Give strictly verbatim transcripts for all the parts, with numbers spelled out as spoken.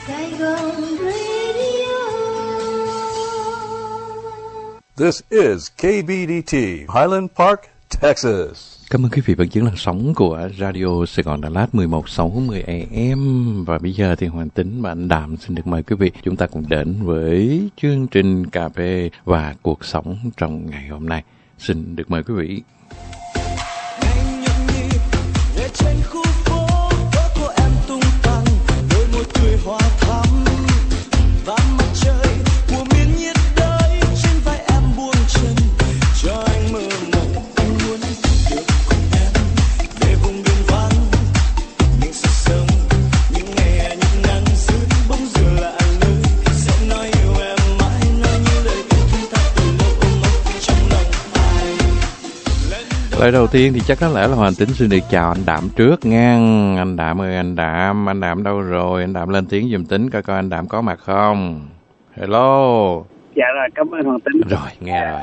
Saigon Radio. This is K B D T, Highland Park, Texas. Cảm ơn quý vị vẫn giữ làn sóng của Radio Sài Gòn Đà Lạt mười một sáu mươi A M. Và bây giờ thì Hoàng Tính và anh Đạm xin được mời quý vị chúng ta cùng đến với chương trình cà phê và cuộc sống trong ngày hôm nay. Xin được mời quý vị. Lời đầu tiên thì chắc có lẽ là Hoàng Tính xin được chào anh Đạm trước nha. Anh Đạm ơi, anh Đạm, anh Đạm đâu rồi? Anh Đạm lên tiếng giùm Tính coi coi anh Đạm có mặt không. Hello. Dạ rồi, cảm ơn Hoàng Tính. Rồi, nghe rồi.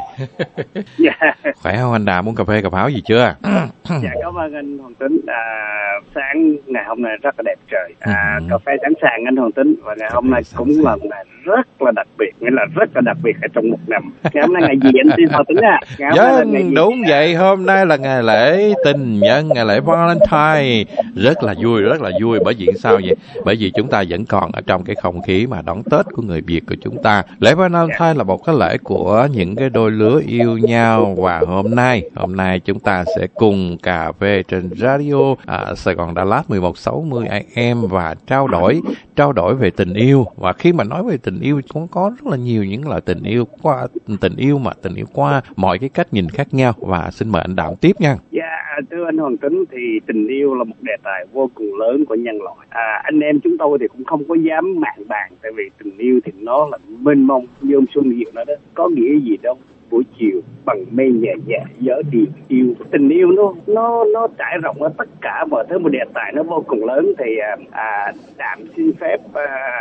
Dạ. Khỏe không anh Đạm, uống cà phê cà pháo gì chưa? Dạ, cảm ơn anh Hoàng Tính. À, sáng ngày hôm nay rất là đẹp trời. À, cà phê sẵn sàng anh Hoàng Tính. Và ngày hôm nay cũng là một ngày rất là đặc biệt, nghĩa là rất là đặc biệt ở trong một năm. Ngày hôm nay ngày gì anh xin Hoàng Tính à? Vâng, đúng vậy. Hôm nay là ngày lễ tình nhân, ngày lễ Valentine. Rất là vui, rất là vui. Bởi vì sao vậy? Bởi vì chúng ta vẫn còn ở trong cái không khí mà đón Tết của người Việt của chúng ta. Lễ Valentine là một cái lễ của những cái đôi lứa yêu nhau. Và hôm nay, hôm nay chúng ta sẽ cùng cà phê trên Radio à, Sài Gòn Đà Lạt mười một sáu mươi A M và trao đổi trao đổi về tình yêu. Và khi mà nói về tình yêu cũng có rất là nhiều những loại tình yêu qua tình yêu mà tình yêu qua mọi cái cách nhìn khác nhau. Và xin mời anh Đạm tiếp nha. Dạ, thưa anh Hoàng Tính, thì tình yêu là một đề tài vô cùng lớn của nhân loại. À, anh em chúng tôi thì cũng không có dám mạn bàn, tại vì tình yêu thì nó là mênh mông, như ông Xuân Diệu nói đó, có nghĩa gì đâu. Buổi chiều bằng mây nhẹ nhẹ gió điệu yêu. Tình yêu nó nó nó trải rộng ở tất cả mọi thứ, một đề tài nó vô cùng lớn. Thì à, Đạm xin phép à,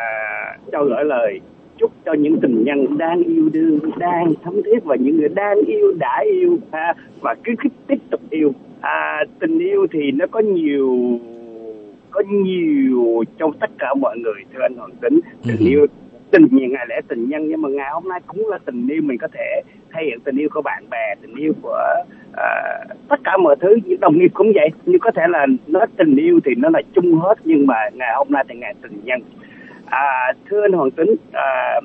cho gửi lời chúc cho những tình nhân đang yêu đương, đang thấm thiết, và những người đang yêu đã yêu à, và cứ tiếp tục yêu. À, tình yêu thì nó có nhiều có nhiều trong tất cả mọi người, thưa anh Hoàng Tính. Tình ừ. yêu tình như ngày lễ tình nhân, nhưng mà ngày hôm nay cũng là tình yêu. Mình có thể thể hiện tình yêu của bạn bè, tình yêu của uh, tất cả mọi thứ. Đồng nghiệp cũng vậy, nhưng có thể là nói tình yêu thì nó là chung hết, nhưng mà ngày hôm nay thì ngày tình nhân. À, thưa anh Hoàng Tính, à,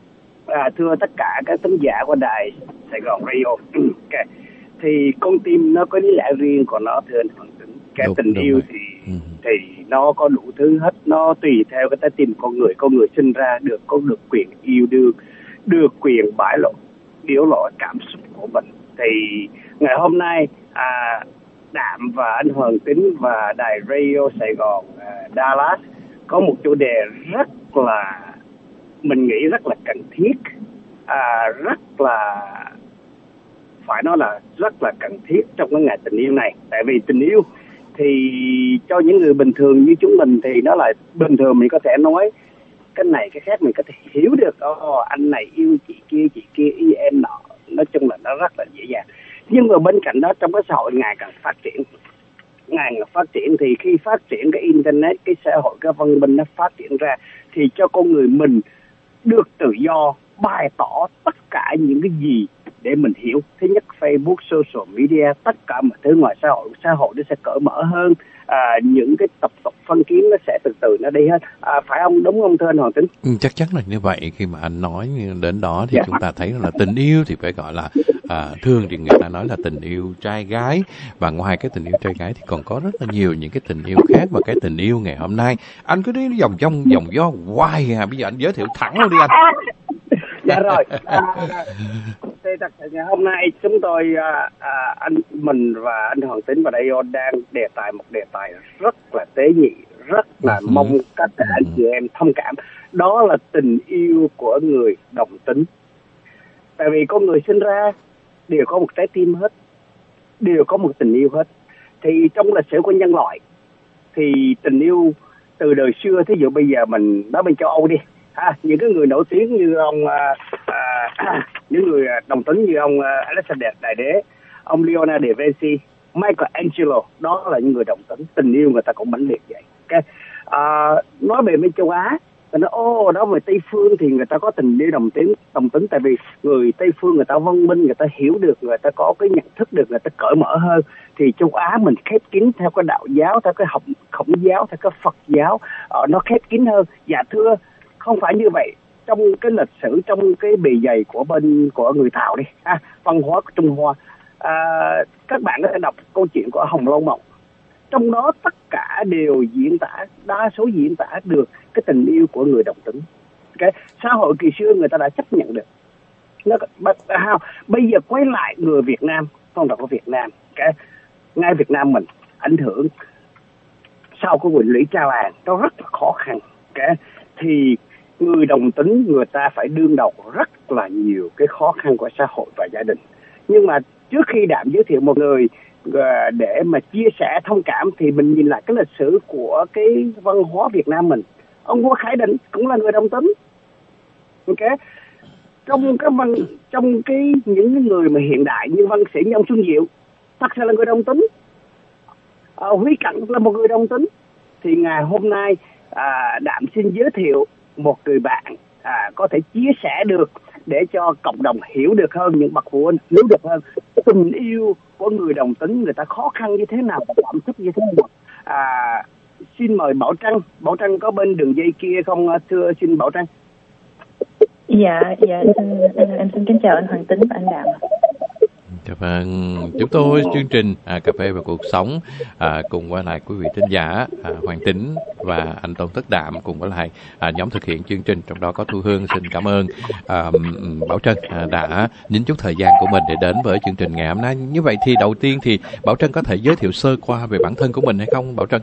à, thưa tất cả các thính giả của đài Sài Gòn Radio, okay. Thì con tim nó có lý lẽ riêng của nó, thưa anh Hoàng Tính. Cái đúng, tình đúng yêu rồi. thì ừ. thì nó có đủ thứ hết, nó tùy theo cái trái tim con người. Con người sinh ra được có được quyền yêu đương, được quyền bãi lộ biểu lộ cảm xúc của mình. Thì ngày hôm nay à, Đạm và anh Hoàng Tính và đài Radio Sài Gòn à, Dallas có một chủ đề rất là, mình nghĩ rất là cần thiết, à, rất là phải nói là rất là cần thiết trong cái ngày tình yêu này. Tại vì tình yêu thì cho những người bình thường như chúng mình thì nó là bình thường, mình có thể nói cái này cái khác, mình có thể hiểu được. Ồ, anh này yêu chị kia, chị kia yêu em nọ. Nói chung là nó rất là dễ dàng. Nhưng mà bên cạnh đó, trong cái xã hội ngày càng phát triển, ngày càng phát triển thì khi phát triển cái internet, cái xã hội, cái văn minh nó phát triển ra, thì cho con người mình được tự do bày tỏ tất cả những cái gì để mình hiểu. Thứ nhất, Facebook, social media, tất cả mọi thứ ngoài xã hội, xã hội nó sẽ cởi mở hơn. À, những cái tập tục phân kiến nó sẽ từ từ nó đi hết. À, phải không? Đúng không thưa anh Hoàng Tính? Ừ, chắc chắn là như vậy. Khi mà anh nói đến đó thì dạ. chúng ta thấy là tình yêu thì phải gọi là à, thường thì người ta nói là tình yêu trai gái, và ngoài cái tình yêu trai gái thì còn có rất là nhiều những cái tình yêu khác. Và cái tình yêu ngày hôm nay anh cứ đi vòng trong vòng do hoài à. Bây giờ anh giới thiệu thẳng luôn đi anh. Dạ rồi. À, thì thật sự ngày hôm nay chúng tôi à, à, anh mình và anh Hoàng Tính và Dayo đang đề tài một đề tài rất là tế nhị, rất là uh-huh. mong các anh chị em thông cảm. Đó là tình yêu của người đồng tính. Tại vì con người sinh ra đều có một trái tim hết, đều có một tình yêu hết. Thì trong lịch sử của nhân loại thì tình yêu từ đời xưa, thí dụ bây giờ mình nói bên châu Âu đi, à, những cái người nổi tiếng như ông à, à, những người đồng tính như ông Alexander Đại Đế, ông Leonardo da Vinci, Michelangelo, đó là những người đồng tính. Tình yêu người ta cũng mãnh liệt vậy. Okay. À, nói về bên châu Á Người nói ô đó người Tây phương thì người ta có tình yêu đồng tính đồng tính tại vì người Tây phương người ta văn minh, người ta hiểu được, người ta có cái nhận thức được, người ta cởi mở hơn. Thì châu Á mình khép kín theo cái đạo giáo, theo cái học Khổng giáo, theo cái Phật giáo, uh, nó khép kín hơn. Dạ thưa, không phải như vậy. Trong cái lịch sử, trong cái bề dày của bên của người Tàu đi, à, văn hóa của Trung Hoa, à, các bạn có thể đọc câu chuyện của Hồng Lâu Mộng. Trong đó tất cả đều diễn tả, đa số diễn tả được cái tình yêu của người đồng tính. Cái xã hội kỳ xưa người ta đã chấp nhận được. Nó, bây giờ quay lại người Việt Nam, phong trào của Việt Nam, cái ngay Việt Nam mình ảnh hưởng sau cái quỳnh lũy Cha Làng nó rất là khó khăn. Cái thì người đồng tính người ta phải đương đầu rất là nhiều cái khó khăn của xã hội và gia đình. Nhưng mà trước khi Đạm giới thiệu một người để mà chia sẻ thông cảm thì mình nhìn lại cái lịch sử của cái văn hóa Việt Nam mình. Ông vua Khải Định cũng là người đồng tính. Ok, trong cái văn trong cái những cái người mà hiện đại như văn sĩ Nhông Xuân Diệu thật sự là người đồng tính. À, Huy Cận là một người đồng tính. Thì ngày hôm nay à, Đạm xin giới thiệu một người bạn à, có thể chia sẻ được để cho cộng đồng hiểu được hơn, những bậc phụ huynh hiểu được hơn tình yêu của người đồng tính người ta khó khăn như thế nào và cảm xúc như thế nào. À, xin mời Bảo Trân. Bảo Trân có bên đường dây kia không thưa? Xin Bảo Trân. Dạ, dạ em, em, em xin kính chào anh Hoàng Tính và anh Đạm. Dạ vâng, chúng tôi chương trình à, Cà phê và cuộc sống à, cùng với lại quý vị thính giả à, Hoàng Tính và anh Tôn Thất Đạm cùng với lại à, nhóm thực hiện chương trình, trong đó có Thu Hương. Xin cảm ơn à, Bảo Trân à, đã nhín chút thời gian của mình để đến với chương trình ngày hôm nay. Như vậy thì đầu tiên thì Bảo Trân có thể giới thiệu sơ qua về bản thân của mình hay không Bảo Trân?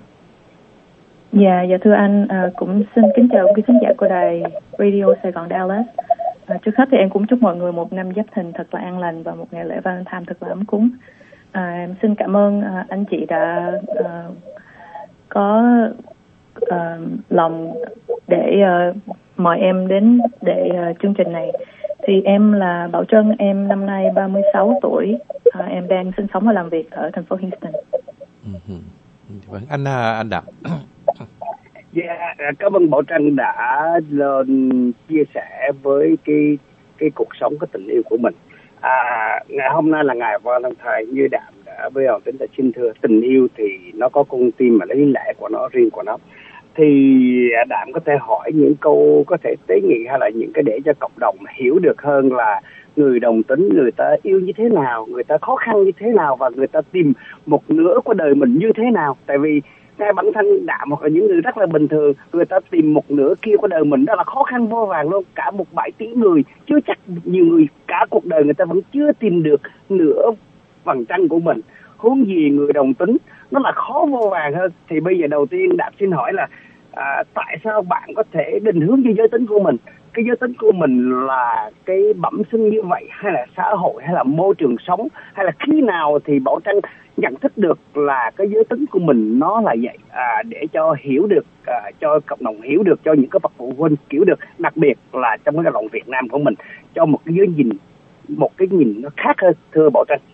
Dạ, dạ thưa anh, à, cũng xin kính chào quý khán giả của đài Radio Sài Gòn Dallas. À, trước hết thì em cũng chúc mọi người một năm Giáp Thìn thật là an lành và một ngày lễ Valentine thật là ấm cúng. À, em xin cảm ơn à, anh chị đã à, có à, lòng để à, mời em đến để à, chương trình này. Thì em là Bảo Trân, em năm nay ba mươi sáu tuổi, à, em đang sinh sống và làm việc ở thành phố Houston. Vâng, anh anh Đạm. Dạ, yeah, cảm ơn Bảo Trân đã lên chia sẻ với cái cái cuộc sống, cái tình yêu của mình. À, ngày hôm nay là ngày Valentine, như Đạm đã với Hoàng Tính đã xin thưa, tình yêu thì nó có con tim mà lý lẽ của nó, riêng của nó. Thì Đạm có thể hỏi những câu có thể tế nhị hay là những cái để cho cộng đồng hiểu được hơn là người đồng tính người ta yêu như thế nào, người ta khó khăn như thế nào và người ta tìm một nửa của đời mình như thế nào. Tại vì ngay bản thân Đạm hoặc là những người rất là bình thường, người ta tìm một nửa kia của đời mình đó là khó khăn vô vàn luôn. Cả một bãi tỷ người, chưa chắc nhiều người cả cuộc đời người ta vẫn chưa tìm được nửa vầng trăng của mình, huống gì người đồng tính, nó là khó vô vàn hơn. Thì bây giờ đầu tiên Đạm xin hỏi là à, tại sao bạn có thể định hướng cho giới tính của mình? Cái giới tính của mình là cái bẩm sinh như vậy, hay là xã hội, hay là môi trường sống, hay là khi nào thì Bảo Trân nhận thức được là cái giới tính của mình nó là vậy, à, để cho hiểu được, à, cho cộng đồng hiểu được, cho những cái bậc phụ huynh hiểu được, đặc biệt là trong cái lòng Việt Nam của mình, cho một cái giới nhìn, một cái nhìn nó khác hơn, thưa Bảo Trân.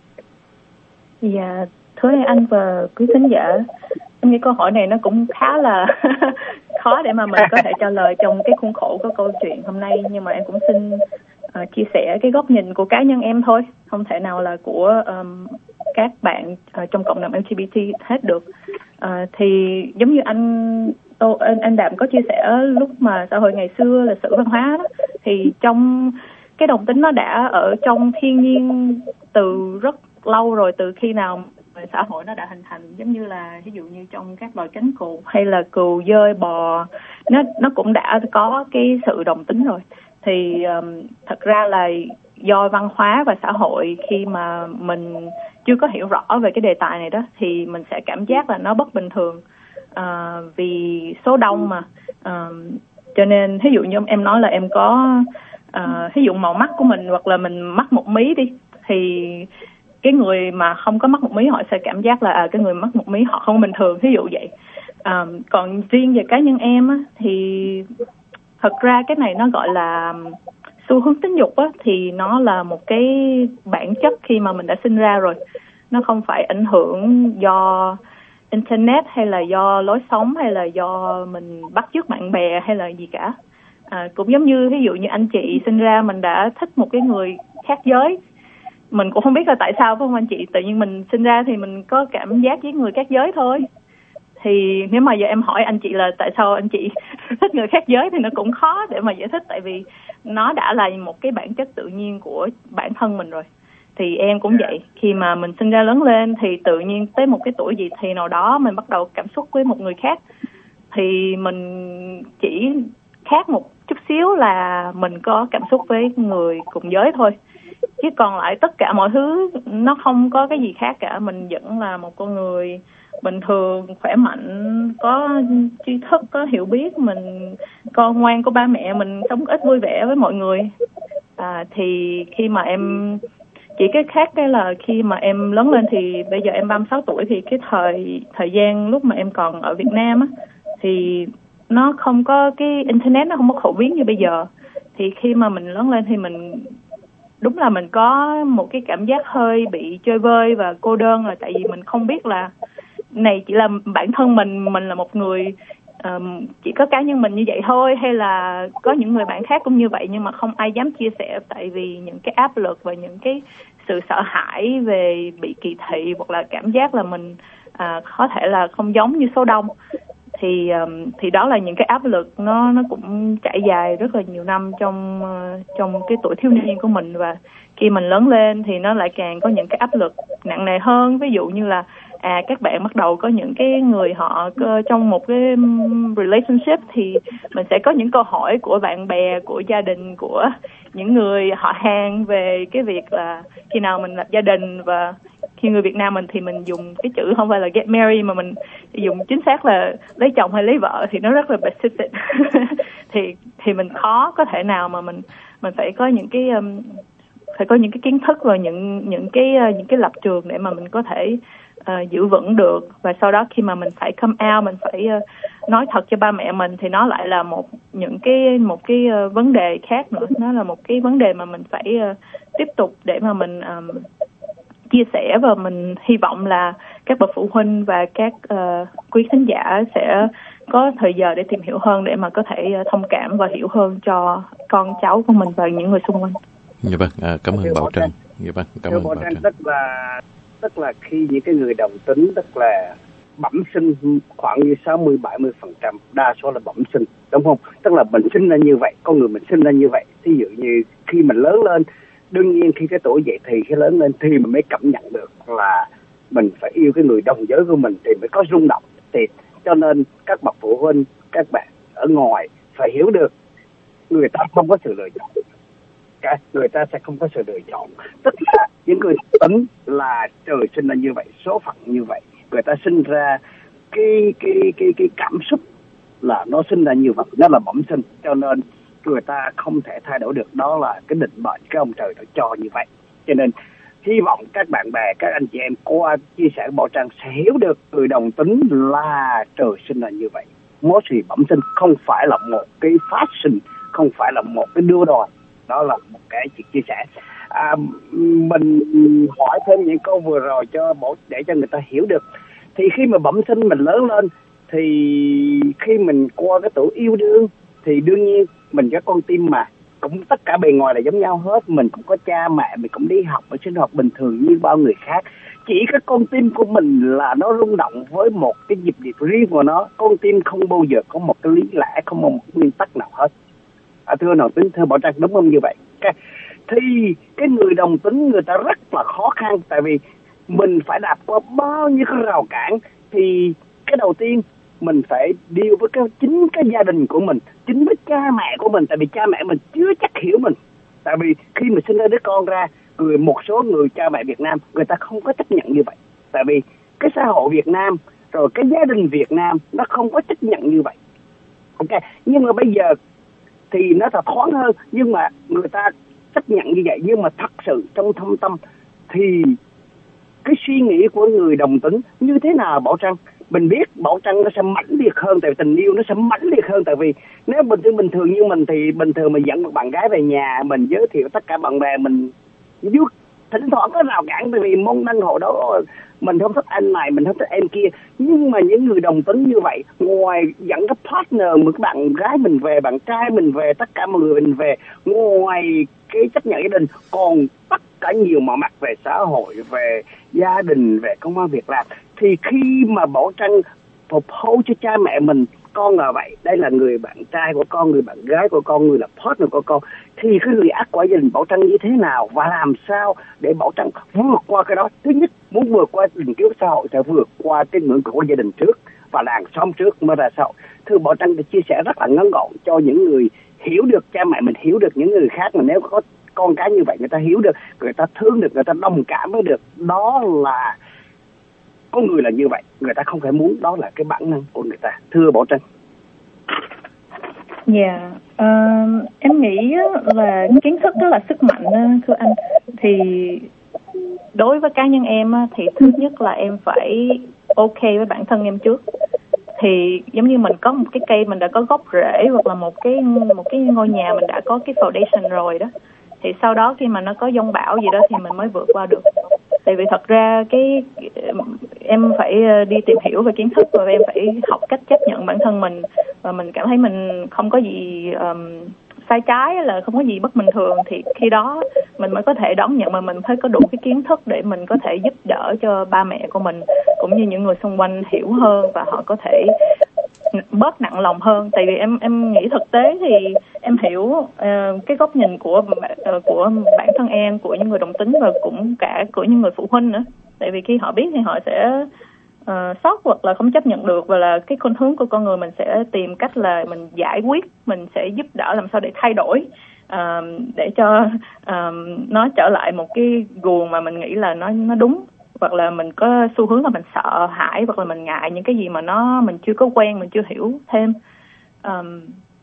Dạ, thưa anh và quý khán giả, em nghĩ câu hỏi này nó cũng khá là khó để mà mình có thể trả lời trong cái khuôn khổ của câu chuyện hôm nay, nhưng mà em cũng xin uh, chia sẻ cái góc nhìn của cá nhân em thôi, không thể nào là của um, các bạn uh, trong cộng đồng lờ giê bê tê hết được. Uh, thì giống như anh, oh, anh anh Đạm có chia sẻ lúc mà xã hội ngày xưa, lịch sử văn hóa đó, thì trong cái đồng tính nó đã ở trong thiên nhiên từ rất lâu rồi, từ khi nào xã hội nó đã hình thành, giống như là ví dụ như trong các loài cánh cụt hay là cừu, dơi, bò, nó nó cũng đã có cái sự đồng tính rồi. Thì um, thật ra là do văn hóa và xã hội, khi mà mình chưa có hiểu rõ về cái đề tài này đó, thì mình sẽ cảm giác là nó bất bình thường, uh, vì số đông mà, uh, cho nên ví dụ như em nói là em có uh, ví dụ màu mắt của mình, hoặc là mình mắc một mí đi, thì cái người mà không có mắc một mí họ sẽ cảm giác là à, cái người mắc một mí họ không bình thường, ví dụ vậy. À, còn riêng về cá nhân em á, thì thật ra cái này nó gọi là xu hướng tính dục á, thì nó là một cái bản chất khi mà mình đã sinh ra rồi, nó không phải ảnh hưởng do internet hay là do lối sống hay là do mình bắt chước bạn bè hay là gì cả. À, cũng giống như ví dụ như anh chị sinh ra mình đã thích một cái người khác giới, mình cũng không biết là tại sao phải không anh chị, tự nhiên mình sinh ra thì mình có cảm giác với người khác giới thôi. Thì nếu mà giờ em hỏi anh chị là tại sao anh chị thích người khác giới thì nó cũng khó để mà giải thích, tại vì nó đã là một cái bản chất tự nhiên của bản thân mình rồi. Thì em cũng vậy, khi mà mình sinh ra lớn lên thì tự nhiên tới một cái tuổi gì thì nào đó mình bắt đầu cảm xúc với một người khác, thì mình chỉ khác một chút xíu là mình có cảm xúc với người cùng giới thôi, chứ còn lại tất cả mọi thứ nó không có cái gì khác cả. Mình vẫn là một con người bình thường, khỏe mạnh, có tri thức, có hiểu biết, mình con ngoan của ba mẹ, mình sống ít vui vẻ với mọi người. À, thì khi mà em chỉ cái khác cái là khi mà em lớn lên thì bây giờ em ba mươi sáu tuổi, thì cái thời thời gian lúc mà em còn ở Việt Nam á thì nó không có cái internet, nó không có phổ biến như bây giờ. Thì khi mà mình lớn lên thì mình đúng là mình có một cái cảm giác hơi bị chơi vơi và cô đơn, là tại vì mình không biết là này chỉ là bản thân mình, mình là một người um, chỉ có cá nhân mình như vậy thôi, hay là có những người bạn khác cũng như vậy, nhưng mà không ai dám chia sẻ, tại vì những cái áp lực và những cái sự sợ hãi về bị kỳ thị, hoặc là cảm giác là mình à, có thể là không giống như số đông. Thì um, thì đó là những cái áp lực nó nó cũng trải dài rất là nhiều năm trong uh, trong cái tuổi thiếu niên của mình, và khi mình lớn lên thì nó lại càng có những cái áp lực nặng nề hơn. Ví dụ như là à các bạn bắt đầu có những cái người họ trong một cái relationship thì mình sẽ có những câu hỏi của bạn bè, của gia đình, của những người họ hàng về cái việc là khi nào mình lập gia đình. Và khi người Việt Nam mình thì mình dùng cái chữ không phải là get married mà mình dùng chính xác là lấy chồng hay lấy vợ, thì nó rất là specific. thì thì mình khó có thể nào mà mình mình phải có những cái um, phải có những cái kiến thức và những những cái uh, những cái lập trường để mà mình có thể uh, giữ vững được. Và sau đó khi mà mình phải come out, mình phải uh, nói thật cho ba mẹ mình, thì nó lại là một những cái một cái uh, vấn đề khác nữa. Nó là một cái vấn đề mà mình phải uh, tiếp tục để mà mình um, chia sẻ, và mình hy vọng là các bậc phụ huynh và các uh, quý khán giả sẽ có thời giờ để tìm hiểu hơn, để mà có thể uh, thông cảm và hiểu hơn cho con cháu của mình và những người xung quanh. Dạ vâng, à, cảm ơn Bảo Trân. Dạ vâng, cảm ơn Bảo Trân. Tức là tức là khi những cái người đồng tính, tức là bẩm sinh khoảng như sáu mươi bảy mươi phần trăm, đa số là bẩm sinh, đúng không? Tức là mình sinh ra như vậy, con người mình sinh ra như vậy. Ví dụ như khi mình lớn lên, đương nhiên khi cái tuổi dậy thì, khi lớn lên thì mình mới cảm nhận được là mình phải yêu cái người đồng giới của mình thì mới có rung động. Thì cho nên các bậc phụ huynh, các bạn ở ngoài phải hiểu được người ta không có sự lựa chọn, cái người ta sẽ không có sự lựa chọn. Tức là những người tính là trời sinh ra như vậy, số phận như vậy, người ta sinh ra cái cái cái cái cảm xúc là nó sinh ra như vậy, nó là bẩm sinh, cho nên người ta không thể thay đổi được. Đó là cái định mệnh cái ông trời đã cho như vậy. Cho nên hy vọng các bạn bè, các anh chị em qua chia sẻ Bảo Trân sẽ hiểu được người đồng tính là trời sinh ra như vậy, mối sự bẩm sinh, không phải là một cái phát sinh, không phải là một cái đưa đòi. Đó là một cái chuyện chia sẻ. À, mình hỏi thêm những câu vừa rồi cho bộ để cho người ta hiểu được. Thì khi mà bẩm sinh mình lớn lên, thì khi mình qua cái tuổi yêu đương thì đương nhiên mình có con tim mà, cũng tất cả bề ngoài là giống nhau hết. Mình cũng có cha mẹ, mình cũng đi học và sinh hoạt bình thường như bao người khác. Chỉ cái con tim của mình là nó rung động với một cái nhịp điệp riêng của nó. Con tim không bao giờ có một cái lý lẽ, không có một nguyên tắc nào hết. À, thưa đồng tính, thưa Bảo Trân, đúng không như vậy? Okay. Thì cái người đồng tính người ta rất là khó khăn, tại vì mình phải đạp qua bao nhiêu cái rào cản. Thì cái đầu tiên mình phải deal với cái, chính cái gia đình của mình, chính với cha mẹ của mình, tại vì cha mẹ mình chưa chắc hiểu mình. Tại vì khi mình sinh ra đứa con ra, người một số người cha mẹ Việt Nam người ta không có chấp nhận như vậy, tại vì cái xã hội Việt Nam rồi cái gia đình Việt Nam nó không có chấp nhận như vậy. Ok, nhưng mà bây giờ thì nó thật thoáng hơn, nhưng mà người ta chấp nhận như vậy. Nhưng mà thật sự trong thâm tâm thì cái suy nghĩ của người đồng tính như thế nào Bảo Trân? Mình biết Bảo Trân nó sẽ mãnh liệt hơn, tại vì tình yêu nó sẽ mãnh liệt hơn. Tại vì nếu bình thường bình thường như mình thì bình thường mình dẫn một bạn gái về nhà, mình giới thiệu tất cả bạn bè mình, thỉnh thoảng có rào cản bởi vì môn đăng hộ đó mình không thích anh này, mình không thích em kia. Nhưng mà những người đồng tính như vậy, ngoài dẫn cái partner, một cái bạn gái mình về, bạn trai mình về, tất cả mọi người mình về, ngoài cái chấp nhận gia đình, còn tất cả nhiều mọi mặt về xã hội, về gia đình, về công an việc làm. Thì khi mà Bảo Trân propose cho cha mẹ mình, con là vậy, đây là người bạn trai của con, người bạn gái của con, người là partner của con, thì cái người ác quả gia đình Bảo Trân như thế nào và làm sao để Bảo Trân vượt qua cái đó. Thứ nhất, muốn vượt qua tình kiếp xã hội thì vượt qua cái ngưỡng cửa của gia đình trước và làng xóm trước mới ra xã hội. Thưa Bảo Trân đã chia sẻ rất là ngắn gọn cho những người hiểu được cha mẹ mình, hiểu được những người khác, mà nếu có con cái như vậy người ta hiểu được, người ta thương được, người ta đồng cảm với được. Đó là con người là như vậy, người ta không phải muốn, đó là cái bản năng của người ta. Thưa Bảo Trân. Dạ, yeah. uh, em nghĩ là kiến thức đó là sức mạnh đó, thưa anh. Thì đối với cá nhân em thì thứ nhất là em phải ok với bản thân em trước. Thì giống như mình có một cái cây, mình đã có gốc rễ, hoặc là một cái một cái ngôi nhà mình đã có cái foundation rồi đó, thì sau đó khi mà nó có giông bão gì đó thì mình mới vượt qua được. Tại vì thật ra cái em phải đi tìm hiểu về kiến thức, và em phải học cách chấp nhận bản thân mình, và mình cảm thấy mình không có gì um, sai trái, là không có gì bất bình thường, thì khi đó mình mới có thể đón nhận, mà mình phải có đủ cái kiến thức để mình có thể giúp đỡ cho ba mẹ của mình cũng như những người xung quanh hiểu hơn, và họ có thể bớt nặng lòng hơn. Tại vì em em nghĩ thực tế thì em hiểu uh, cái góc nhìn của uh, của bản thân em, của những người đồng tính, và cũng cả của những người phụ huynh nữa. Tại vì khi họ biết thì họ sẽ uh, sốc hoặc là không chấp nhận được, và là cái khuynh hướng của con người mình sẽ tìm cách là mình giải quyết, mình sẽ giúp đỡ làm sao để thay đổi, uh, để cho uh, nó trở lại một cái guồng mà mình nghĩ là nó nó đúng. Hoặc là mình có xu hướng là mình sợ hãi, hoặc là mình ngại những cái gì mà nó mình chưa có quen, mình chưa hiểu thêm. Um,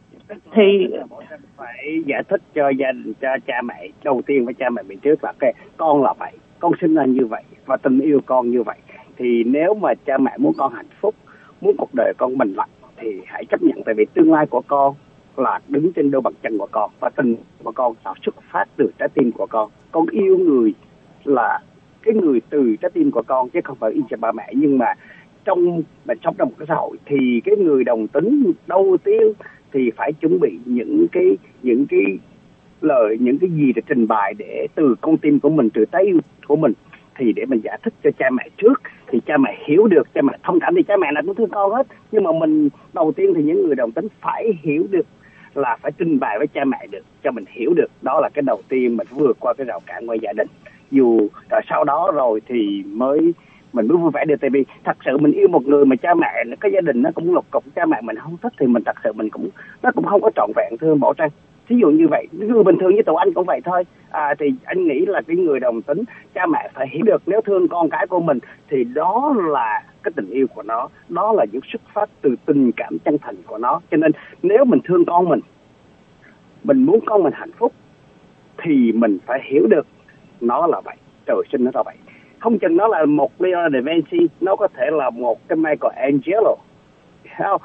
thì phải giải thích cho gia đình, cho cha mẹ, đầu tiên với cha mẹ mình trước là okay, con là vậy, con sinh ra như vậy và tình yêu con như vậy. Thì nếu mà cha mẹ muốn con hạnh phúc, muốn cuộc đời con bình lặng thì hãy chấp nhận, tại vì tương lai của con là đứng trên đôi bàn chân của con, và tình của con là xuất phát từ trái tim của con. Con yêu người là cái người từ trái tim của con, chứ không phải yêu cho ba mẹ. Nhưng mà trong mình sống trong một cái xã hội thì cái người đồng tính đầu tiên thì phải chuẩn bị những cái những cái lời, những cái gì để trình bày để từ con tim của mình, từ trái yêu của mình, thì để mình giải thích cho cha mẹ trước, thì cha mẹ hiểu được, cha mẹ thông cảm, thì cha mẹ là cũng thương con hết. Nhưng mà mình đầu tiên thì những người đồng tính phải hiểu được, là phải trình bày với cha mẹ được, cho mình hiểu được. Đó là cái đầu tiên, mình vượt qua cái rào cản ngoài gia đình. Dù rồi sau đó rồi thì mới mình mới vui vẻ được. Tại vì thật sự mình yêu một người mà cha mẹ, cái gia đình nó cũng lục cục, cha mẹ mình không thích thì mình thật sự mình cũng nó cũng không có trọn vẹn. Thưa Bảo Trân, ví dụ như vậy, người bình thường như tụi anh cũng vậy thôi. À, thì anh nghĩ là cái người đồng tính, cha mẹ phải hiểu được, nếu thương con cái của mình thì đó là cái tình yêu của nó, đó là những xuất phát từ tình cảm chân thành của nó. Cho nên nếu mình thương con mình, mình muốn con mình hạnh phúc, thì mình phải hiểu được nó là vậy, trời sinh nó là vậy. Không chừng nó là một Leonardo da Vinci, nó có thể là một cái Michelangelo, không?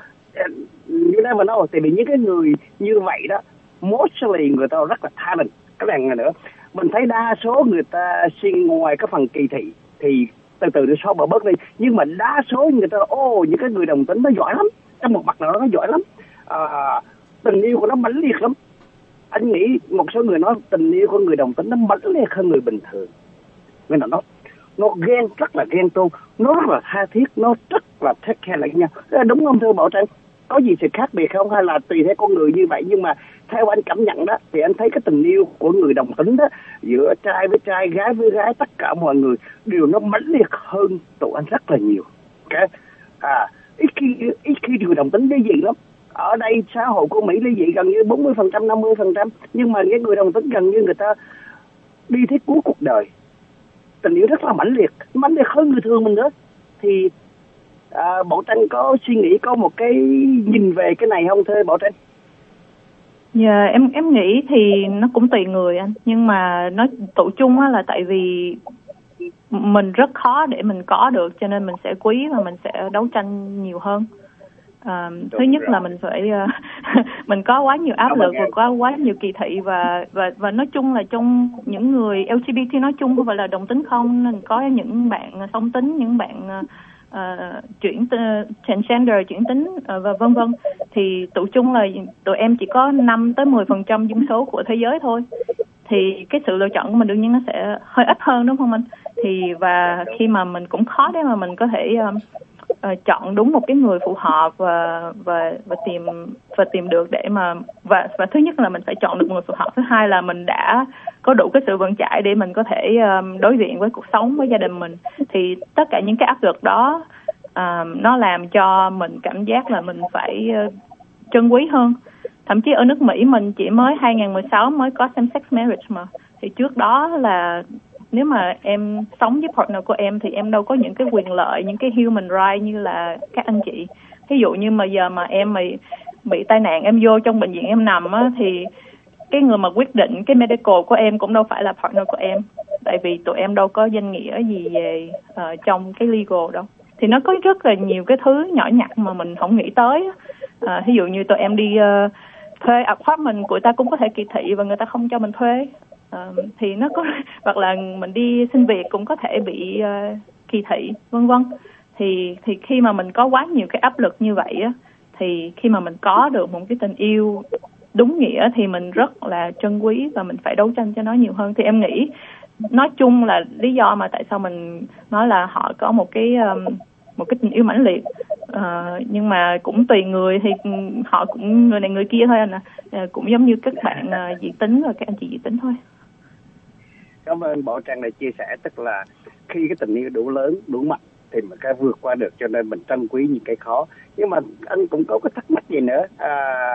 Như thế mà nó, tại vì những cái người như vậy đó, mostly người ta rất là talent. Cái này nữa, mình thấy đa số người ta xuyên ngoài cái phần kỳ thị thì từ từ nó xóa bỏ bớt đi. Nhưng mà đa số người ta, ô oh, những cái người đồng tính nó giỏi lắm, trong một mặt nào đó nó giỏi lắm, à, tình yêu của nó mãnh liệt lắm. Anh nghĩ một số người nói tình yêu của người đồng tính nó mãnh liệt hơn người bình thường. Nên là nó nó ghen, rất là ghen tuông, nó rất là tha thiết, nó rất là take care lẫn nhau. Đúng không thưa Bảo Trân? Có gì sự khác biệt không, hay là tùy theo con người như vậy? Nhưng mà theo anh cảm nhận đó, thì anh thấy cái tình yêu của người đồng tính đó, giữa trai với trai, gái với gái, tất cả mọi người đều nó mãnh liệt hơn tụi anh rất là nhiều. Okay? À, ít khi ít khi người đồng tính ly dị lắm. Ở đây xã hội của Mỹ ly dị gần như bốn mươi phần trăm, năm mươi phần trăm. Nhưng mà những người đồng tính gần như người ta đi tới cuối cuộc đời, tình yêu rất là mãnh liệt, mãnh liệt hơn người thường mình nữa. Thì à, Bảo Trân có suy nghĩ, có một cái nhìn về cái này không thưa Bảo Trân? Dạ, yeah, em em nghĩ thì nó cũng tùy người anh, nhưng mà nói tụ chung á là tại vì mình rất khó để mình có được, cho nên mình sẽ quý và mình sẽ đấu tranh nhiều hơn. À, thứ nhất là mình phải uh, mình có quá nhiều áp Cảm lực ơn và em. có quá nhiều kỳ thị, và và và nói chung là trong những người lờ giê bê tê nói chung, không phải là đồng tính không, nên có những bạn song tính, những bạn uh, chuyển t- transgender, chuyển tính uh, và vân vân, thì tụi chung là tụi em chỉ có năm tới mười phần trăm dân số của thế giới thôi, thì cái sự lựa chọn của mình đương nhiên nó sẽ hơi ít hơn, đúng không anh? Thì và khi mà mình cũng khó để mà mình có thể um, uh, chọn đúng một cái người phù hợp và và và tìm và tìm được để mà và và thứ nhất là mình phải chọn được một người phù hợp, thứ hai là mình đã có đủ cái sự vững chãi để mình có thể um, đối diện với cuộc sống, với gia đình mình. Thì tất cả những cái áp lực đó um, nó làm cho mình cảm giác là mình phải uh, trân quý hơn. Thậm chí ở nước Mỹ mình chỉ mới hai không một sáu mới có same sex marriage mà, thì trước đó là nếu mà em sống với partner của em thì em đâu có những cái quyền lợi, những cái human right như là các anh chị. Ví dụ như mà giờ mà em bị bị tai nạn, em vô trong bệnh viện em nằm á, thì cái người mà quyết định cái medical của em cũng đâu phải là partner của em, tại vì tụi em đâu có danh nghĩa gì về uh, trong cái legal đâu. Thì nó có rất là nhiều cái thứ nhỏ nhặt mà mình không nghĩ tới. Uh, ví dụ như tụi em đi uh, thuê apartment, của ta cũng có thể kỳ thị và người ta không cho mình thuê. Uh, thì nó có hoặc là mình đi xin việc cũng có thể bị uh, kỳ thị, vân vân. Thì thì khi mà mình có quá nhiều cái áp lực như vậy á, thì khi mà mình có được một cái tình yêu đúng nghĩa thì mình rất là trân quý và mình phải đấu tranh cho nó nhiều hơn. Thì em nghĩ nói chung là lý do mà tại sao mình nói là họ có một cái um, một cái tình yêu mãnh liệt, uh, nhưng mà cũng tùy người, thì họ cũng người này người kia thôi anh ạ. À. Uh, cũng giống như các bạn uh, dị tính và các anh chị dị tính thôi. Cảm ơn Bảo Trân đã chia sẻ, tức là khi cái tình yêu đủ lớn, đủ mạnh thì mình cái vượt qua được, cho nên mình trân quý những cái khó. Nhưng mà anh cũng có cái thắc mắc gì nữa, à,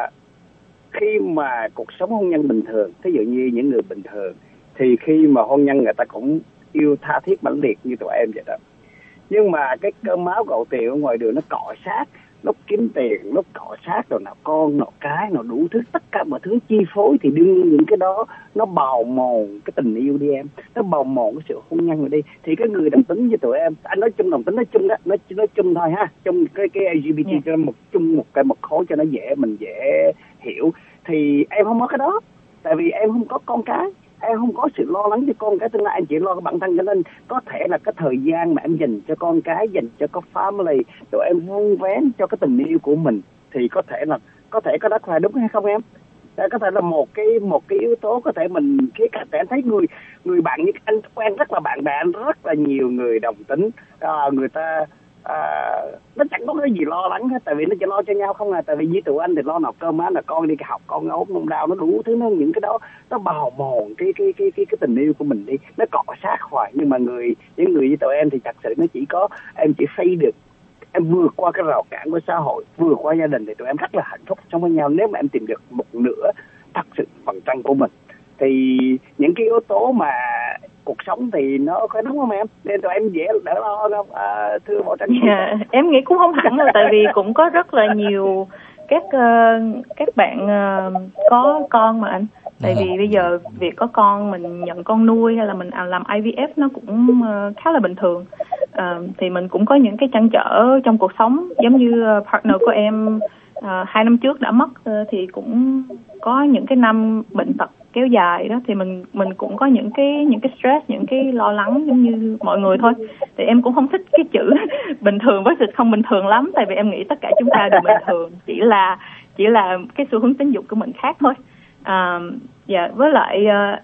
khi mà cuộc sống hôn nhân bình thường, ví dụ như những người bình thường, thì khi mà hôn nhân người ta cũng yêu tha thiết mãnh liệt như tụi em vậy đó, nhưng mà cái cơm máu gạo tiền ở ngoài đường nó cọ sát, lúc kiếm tiền, lúc cọ sát, rồi nào con, nào cái, nào đủ thứ, tất cả mọi thứ chi phối, thì đương nhiên những cái đó nó bào mòn cái tình yêu đi em, nó bào mòn cái sự hôn nhân rồi đi. Thì cái người đồng tính với tụi em, anh nói chung đồng tính nói chung đó, nói nói chung thôi ha, chung cái cái lờ giê bê tê yeah. cho một chung một cái một khối cho nó dễ mình dễ hiểu. Thì em không có cái đó, tại vì em không có con cái, em không có sự lo lắng cho con cái tương lai, em chỉ lo cái bản thân, cho nên có thể là cái thời gian mà em dành cho con cái, dành cho có family, tụi em vun vén cho cái tình yêu của mình, thì có thể là có thể có đó phải đúng hay không em? Có thể là một cái một cái yếu tố, có thể mình khía cạnh em thấy người người bạn như anh quen rất là bạn bè anh rất là nhiều người đồng tính, à, người ta à, nó chẳng có cái gì lo lắng hết, tại vì nó chỉ lo cho nhau không à. Tại vì với tụi anh thì lo nào cơm áo, là con đi học, con ốm con đau, nó đủ thứ, nó những cái đó nó bào mòn cái cái cái cái cái tình yêu của mình đi, nó cọ sát hoài. Nhưng mà người những người với tụi em thì thật sự nó chỉ có em chỉ xây được, em vượt qua cái rào cản của xã hội, vượt qua gia đình, thì tụi em rất là hạnh phúc sống với nhau. Nếu mà em tìm được một nửa thật sự phần chân của mình, thì những cái yếu tố mà cuộc sống thì nó có đúng không em? Nên tụi em dễ đỡ lo không? À, thưa Bảo Trân. Yeah, em nghĩ cũng không hẳn là, tại vì cũng có rất là nhiều các uh, các bạn uh, có con mà anh. Tại vì bây giờ việc có con, mình nhận con nuôi hay là mình làm I V F nó cũng uh, khá là bình thường. Uh, thì mình cũng có những cái trăn trở trong cuộc sống, giống như uh, partner của em uh, hai năm trước đã mất, uh, thì cũng có những cái năm bệnh tật kéo dài đó, thì mình mình cũng có những cái những cái stress, những cái lo lắng giống như mọi người thôi. Thì em cũng không thích cái chữ bình thường với sự không bình thường lắm, tại vì em nghĩ tất cả chúng ta đều bình thường, chỉ là chỉ là cái xu hướng tính dục của mình khác thôi. À, dạ, với lại uh,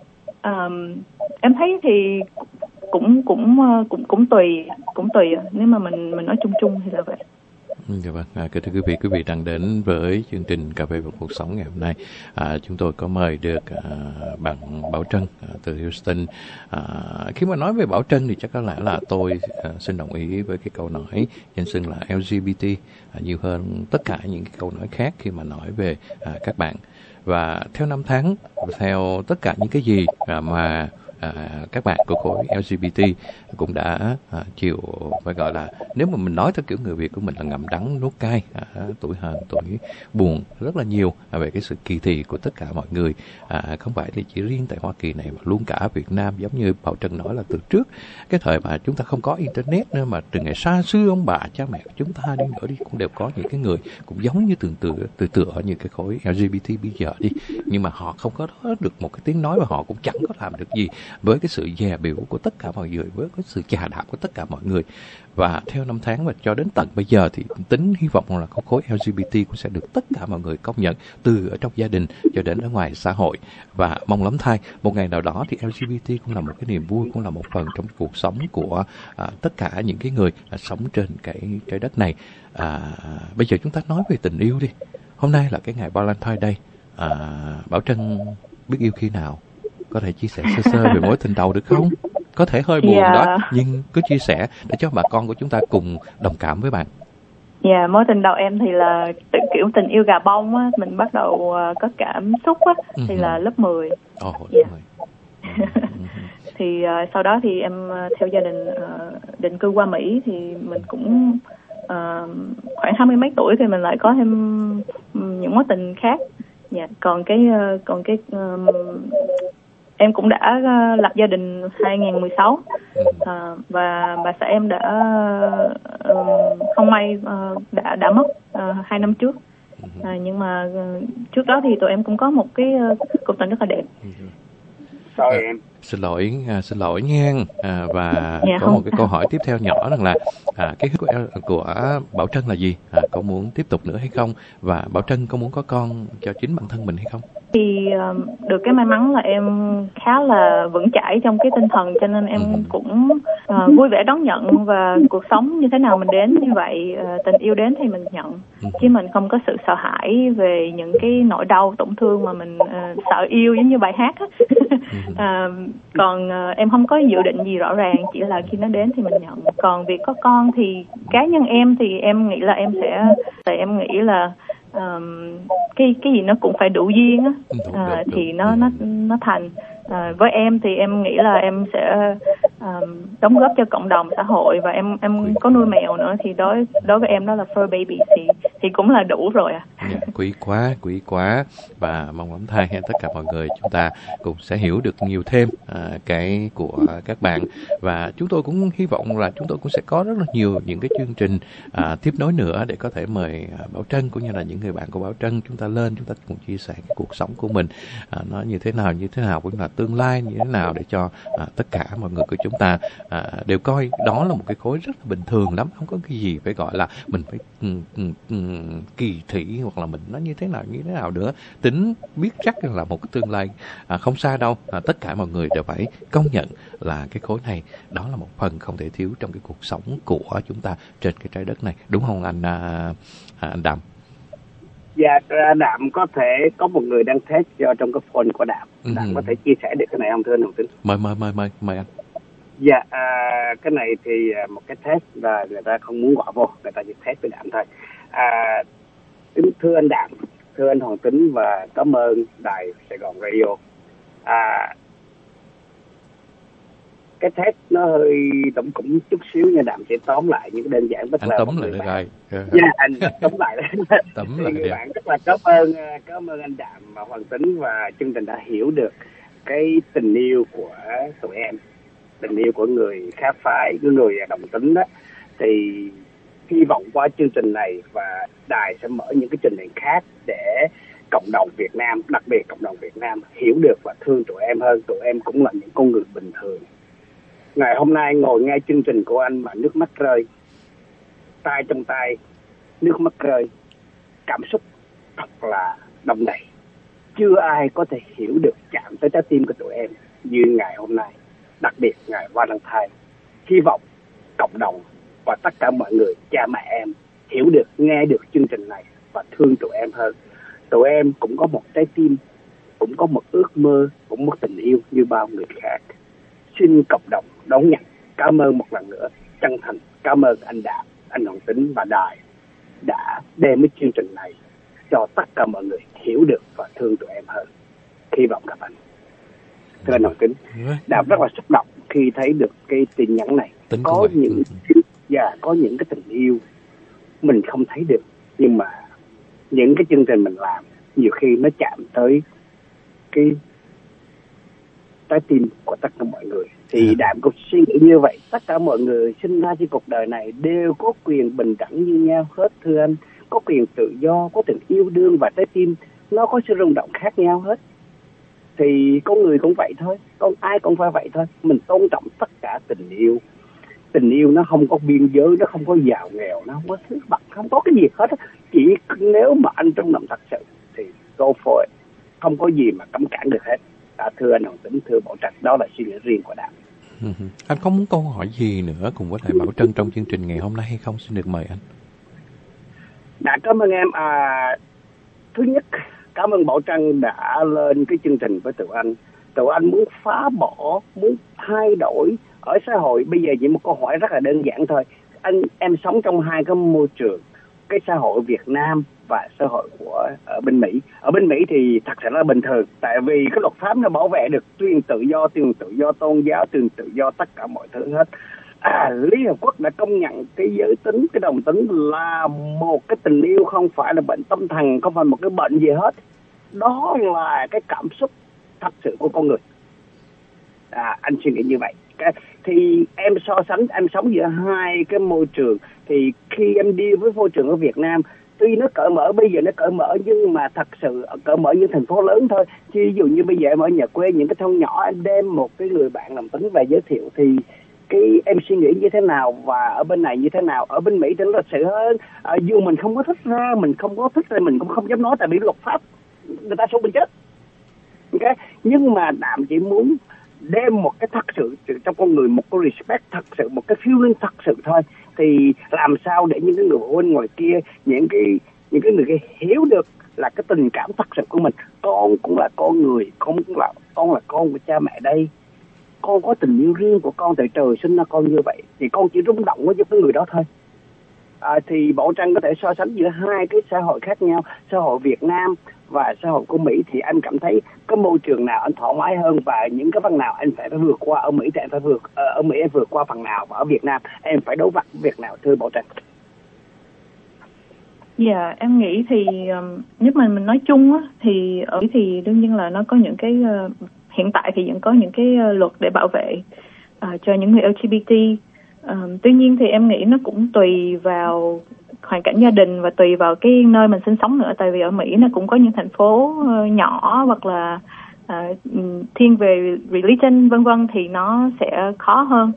um, em thấy thì cũng cũng cũng cũng tùy cũng tùy nếu mà mình mình nói chung chung thì là vậy. Dạ vâng, à, kính thưa quý vị, quý vị đang đến với chương trình Cà phê và cuộc sống ngày hôm nay. À, chúng tôi có mời được à, bạn Bảo Trân à, từ Houston. À, khi mà nói về Bảo Trân thì chắc có lẽ là tôi à, xin đồng ý với cái câu nói danh xưng là L G B T à, nhiều hơn tất cả những cái câu nói khác khi mà nói về à, các bạn. Và theo năm tháng, theo tất cả những cái gì à, mà à, các bạn của khối lờ giê bê tê cũng đã à, chịu phải gọi là, nếu mà mình nói theo kiểu người Việt của mình là ngậm đắng nuốt cay, à, tuổi hờn tuổi buồn rất là nhiều à, về cái sự kỳ thị của tất cả mọi người, à, không phải thì chỉ riêng tại Hoa Kỳ này mà luôn cả Việt Nam. Giống như Bảo Trân nói là từ trước cái thời mà chúng ta không có internet nữa, mà từ ngày xa xưa ông bà cha mẹ của chúng ta đi nữa đi cũng đều có những cái người cũng giống như tương tự từ tựa như cái khối lờ giê bê tê bây giờ đi, nhưng mà họ không có được một cái tiếng nói và họ cũng chẳng có làm được gì với cái sự dè bỉu của tất cả mọi người, với cái sự chà đạp của tất cả mọi người. Và theo năm tháng và cho đến tận bây giờ thì tính hy vọng là khối lờ giê bê tê cũng sẽ được tất cả mọi người công nhận, từ ở trong gia đình cho đến ở ngoài xã hội. Và mong lắm thay một ngày nào đó thì lờ giê bê tê cũng là một cái niềm vui, cũng là một phần trong cuộc sống của à, tất cả những cái người à, sống trên cái trái đất này. À, bây giờ chúng ta nói về tình yêu đi. Hôm nay là cái ngày Valentine Day. À, Bảo Trân biết yêu khi nào? Có thể chia sẻ sơ sơ về mối tình đầu được không? Có thể hơi buồn Dạ. đó, nhưng cứ chia sẻ để cho bà con của chúng ta cùng đồng cảm với bạn. Dạ, yeah, mối tình đầu em thì là tự kiểu tình yêu gà bông á, mình bắt đầu uh, có cảm xúc á, thì Uh-huh. là lớp mười. Ồ, oh, Dạ. yeah. Thì uh, sau đó thì em uh, theo gia đình uh, định cư qua Mỹ, thì mình cũng uh, khoảng hai mươi mấy tuổi thì mình lại có thêm um, những mối tình khác. Dạ, còn cái uh, còn cái um, em cũng đã uh, lập gia đình hai không một sáu, uh, và bà xã em đã uh, không may uh, đã đã mất uh, hai năm trước. Uh, nhưng mà uh, trước đó thì tụi em cũng có một cái uh, cuộc tình rất là đẹp. Sorry em. Xin lỗi, à, xin lỗi nha. À, và Dạ, có không. một cái câu hỏi tiếp theo nhỏ rằng là à, cái của, của Bảo Trân là gì? À, có muốn tiếp tục nữa hay không? Và Bảo Trân có muốn có con cho chính bản thân mình hay không? Thì uh, được cái may mắn là em khá là vững chãi trong cái tinh thần, cho nên em Ừ. cũng uh, vui vẻ đón nhận, và cuộc sống như thế nào mình đến như vậy, uh, tình yêu đến thì mình nhận, Ừ. chứ mình không có sự sợ hãi về những cái nỗi đau tổn thương mà mình uh, sợ yêu, giống như bài hát á. uh, còn uh, em không có dự định gì rõ ràng, chỉ là khi nó đến thì mình nhận. Còn việc có con thì cá nhân em thì em nghĩ là em sẽ, tại em nghĩ là Um, cái cái gì nó cũng phải đủ duyên á, Đúng, à, đúng, thì đúng. nó nó nó thành. À, với em thì em nghĩ là em sẽ um, đóng góp cho cộng đồng xã hội, và em em có nuôi mèo nữa, thì đối đối với em đó là fur baby thì thì cũng là đủ rồi à. Dạ, quý quá, quý quá. Và mong lắm thay tất cả mọi người chúng ta cũng sẽ hiểu được nhiều thêm à, cái của các bạn. Và chúng tôi cũng hy vọng là chúng tôi cũng sẽ có rất là nhiều những cái chương trình à, tiếp nối nữa để có thể mời à, Bảo Trân cũng như là những người bạn của Bảo Trân chúng ta lên, chúng ta cùng chia sẻ cái cuộc sống của mình, à, nó như thế nào, như thế nào, cũng là tương lai như thế nào, để cho à, tất cả mọi người của chúng ta à, đều coi đó là một cái khối rất là bình thường lắm, không có cái gì phải gọi là mình phải um, um, um, kỳ thị hoặc là mình nó như thế nào như thế nào nữa. Tính biết chắc là một cái tương lai à, không xa đâu, à, tất cả mọi người đều phải công nhận là cái khối này đó là một phần không thể thiếu trong cái cuộc sống của chúng ta trên cái trái đất này, đúng không anh à, à, anh Đàm? Dạ, Đạm có thể có một người đang test cho trong cái phone của Đạm. Đạm Ừ. có thể chia sẻ được cái này không thưa anh Hồng Tính? Mời mời mời mời mời anh. Dạ, à, cái này thì à, một cái test là người ta không muốn gọi vô, người ta chỉ test với Đạm thôi. À, thưa anh Đạm, thưa anh Hoàng Tính, và cảm ơn đài Sài Gòn Radio. À, cái test nó hơi tổng cũng chút xíu nha, Đạm sẽ tóm lại những đơn giản. Tức Anh là tóm một lại người được bạn- rồi. Dạ, anh tóm lại đấy. Tóm Thì lại người đi. bạn rất là cảm ơn cảm ơn anh Đạm và Hoàng Tính, và chương trình đã hiểu được cái tình yêu của tụi em, tình yêu của người khác phái, của người đồng tính đó. Thì hy vọng qua chương trình này và đài sẽ mở những cái chương trình khác để cộng đồng Việt Nam, đặc biệt cộng đồng Việt Nam hiểu được và thương tụi em hơn. Tụi em cũng là những con người bình thường. Ngày hôm nay ngồi nghe chương trình của anh mà nước mắt rơi, tay trong tay, nước mắt rơi, cảm xúc thật là đông đầy. Chưa ai có thể hiểu được, chạm tới trái tim của tụi em như ngày hôm nay, đặc biệt ngày Valentine. Hy vọng cộng đồng và tất cả mọi người, cha mẹ em hiểu được, nghe được chương trình này và thương tụi em hơn. Tụi em cũng có một trái tim, cũng có một ước mơ, cũng một tình yêu như bao người khác. Xin cộng đồng đón nhận. Cảm ơn một lần nữa, chân thành cảm ơn anh Đạm, anh Hoàng Tính và đài đã đem cái chương trình này cho tất cả mọi người hiểu được và thương tụi em hơn. Hy vọng gặp anh. thưa anh Hồng Kính. Đàm rất là xúc động khi thấy được cái tin nhắn này. Tính có những dạ, có những cái tình yêu mình không thấy được, nhưng mà những cái chương trình mình làm nhiều khi nó chạm tới cái trái tim của tất cả mọi người. Thì Đàm cũng suy nghĩ như vậy. Tất cả mọi người sinh ra trên cuộc đời này đều có quyền bình đẳng như nhau hết thưa anh. Có quyền tự do, có tình yêu đương, và trái tim nó có sự rung động khác nhau hết. Thì con người cũng vậy thôi, con ai cũng phải vậy thôi. Mình tôn trọng tất cả tình yêu. Tình yêu nó không có biên giới, nó không có giàu nghèo, nó không có thứ bậc, không có cái gì hết. Chỉ nếu mà anh trong lòng thật sự thì go for it. Không có gì mà cấm cản được hết. À, thưa anh Hồng Tính, thưa Bảo Trân, đó là suy nghĩ riêng của Đàm. Anh có muốn câu hỏi gì nữa cùng với lại Bảo Trân trong chương trình ngày hôm nay hay không? Xin được mời anh. Đã, cảm ơn em. À, thứ nhất, cảm ơn Bảo Trân đã lên cái chương trình với tụi anh. Tụi anh muốn phá bỏ, muốn thay đổi ở xã hội. Bây giờ chỉ một câu hỏi rất là đơn giản thôi. Anh em sống trong hai cái môi trường, cái xã hội Việt Nam và xã hội của ở bên Mỹ. Ở bên Mỹ thì thật sự là bình thường, tại vì cái luật pháp nó bảo vệ được quyền tự do, quyền tự do tôn giáo, quyền tự do tất cả mọi thứ hết. À, Liên Hợp Quốc đã công nhận cái giới tính, cái đồng tính là một cái tình yêu, không phải là bệnh tâm thần, không phải một cái bệnh gì hết. Đó là cái cảm xúc thật sự của con người. À, anh suy nghĩ như vậy. Cái, thì em so sánh, em sống giữa hai cái môi trường. Thì khi em đi với môi trường ở Việt Nam, tuy nó cởi mở, bây giờ nó cởi mở, nhưng mà thật sự cởi mở như thành phố lớn thôi. Chứ ví dụ như bây giờ em ở nhà quê, những cái thôn nhỏ, em đem một cái người bạn đồng tính về giới thiệu thì cái em suy nghĩ như thế nào, và ở bên này như thế nào. Ở bên Mỹ thì nó lịch sự hơn. À, dù mình không có thích ra, mình không có thích ra, mình cũng không dám nói, tại vì luật pháp người ta sống bên chết. Okay? Nhưng mà Đàm chỉ muốn đem một cái thật sự trong con người, một cái respect thật sự, một cái feeling thật sự thôi. Thì làm sao để những cái người bên ngoài kia, những cái những cái người kia hiểu được là cái tình cảm thật sự của mình. Con cũng là con người, con cũng là con là con của cha mẹ đây. Con có tình yêu riêng của con, tại trời sinh ra con như vậy. Thì con chỉ rung động với cái người đó thôi. À, thì Bảo Trân có thể so sánh giữa hai cái xã hội khác nhau, xã hội Việt Nam và xã hội của Mỹ, thì anh cảm thấy cái môi trường nào anh thoải mái hơn, và những cái phần nào anh phải vượt qua. Ở Mỹ thì anh phải vượt ở Mỹ em vượt qua phần nào, và ở Việt Nam em phải đối mặt việc nào, thưa Bảo Trân? Dạ, yeah, em nghĩ thì um, nếu mà mình nói chung á, thì ở thì đương nhiên là nó có những cái uh, hiện tại thì vẫn có những cái uh, luật để bảo vệ uh, cho những người lờ giê bê tê. Um, tuy nhiên thì em nghĩ nó cũng tùy vào hoàn cảnh gia đình và tùy vào cái nơi mình sinh sống nữa. Tại vì ở Mỹ nó cũng có những thành phố uh, nhỏ hoặc là uh, thiên về religion vân vân, thì nó sẽ khó hơn.